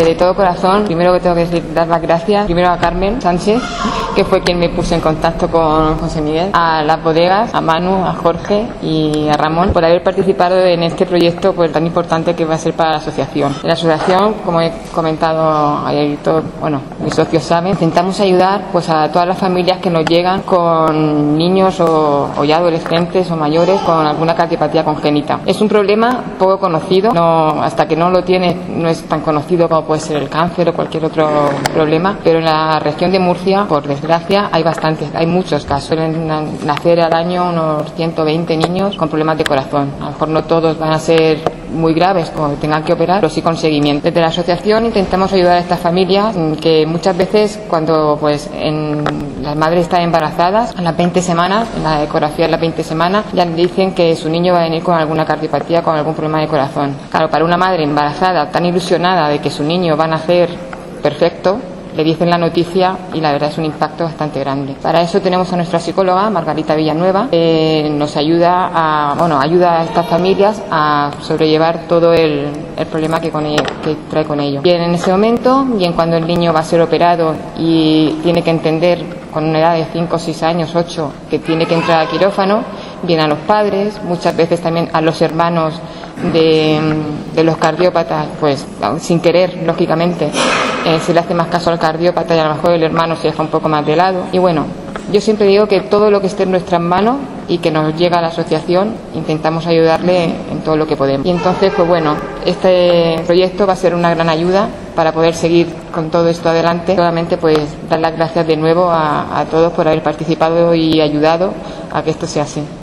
que de todo corazón, primero que tengo que decir, dar las gracias, primero a Carmen Sánchez, que fue quien me puso en contacto con José Miguel, a las bodegas, a Manu, a Jorge y a Ramón, por haber participado en este proyecto pues tan importante que va a ser para la asociación. En la asociación, como he comentado ayer, mis socios saben, intentamos ayudar pues a todas las familias que nos llegan con niños o ya adolescentes o mayores con alguna cardiopatía congénita. Es un problema poco conocido, hasta que no lo tienes no es tan conocido como puede ser el cáncer o cualquier otro problema, pero en la región de Murcia, por desgracia, hay muchos casos. Suelen nacer al año unos 120 niños con problemas de corazón. A lo mejor no todos van a ser muy graves como tengan que operar, pero sí con seguimiento. Desde la asociación intentamos ayudar a estas familias que muchas veces cuando las madres están embarazadas, a las 20 semanas, en la ecografía de las 20 semanas, ya le dicen que su niño va a venir con alguna cardiopatía, con algún problema de corazón. Claro, para una madre embarazada tan ilusionada de que su niño va a nacer perfecto, le dicen la noticia y la verdad es un impacto bastante grande. Para eso tenemos a nuestra psicóloga, Margarita Villanueva, que nos ayuda a estas familias a sobrellevar todo el problema que trae con ello. Bien en ese momento, bien cuando el niño va a ser operado y tiene que entender con una edad de 5, 6 años, 8, que tiene que entrar al quirófano, bien a los padres, muchas veces también a los hermanos de los cardiópatas, pues sin querer, lógicamente, se le hace más caso al cardiópata y a lo mejor el hermano se deja un poco más de lado. Y bueno, yo siempre digo que todo lo que esté en nuestras manos y que nos llega a la asociación, intentamos ayudarle en todo lo que podemos. Y entonces, pues bueno, este proyecto va a ser una gran ayuda para poder seguir con todo esto adelante. Solamente pues dar las gracias de nuevo a todos por haber participado y ayudado a que esto sea así.